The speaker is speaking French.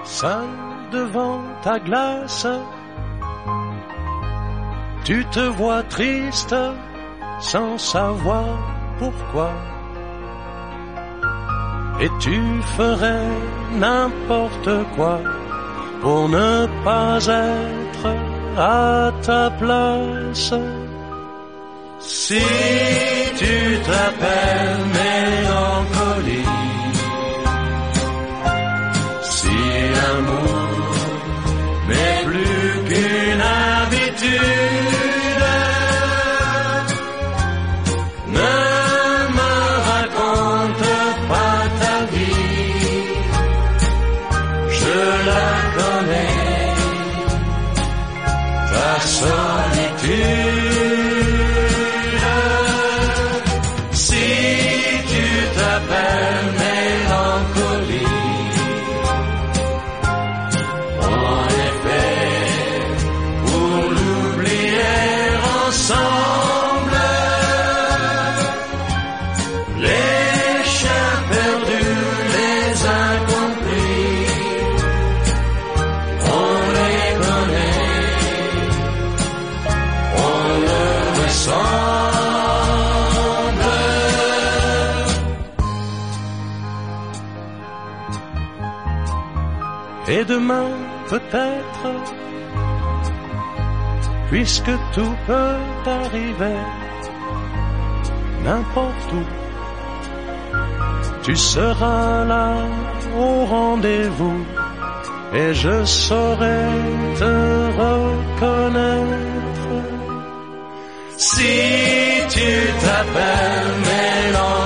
Seul devant ta glace, tu te vois triste sans savoir pourquoi. Et tu ferais n'importe quoi pour ne pas être à ta place. Si tu t'appelles mélancolie, si l'amour n'est plus qu'une habitude, ne me raconte pas ta vie, je la connais, ta solitude. Si tu t'appelles mélancolie, en effet, pour l'oublier ensemble, les chiens perdus, les incompris, on les connaît, on leur ressemble. Et demain, peut-être, puisque tout peut arriver, n'importe où, tu seras là au rendez-vous, et je saurai te reconnaître. Si tu t'appelles mélancolie,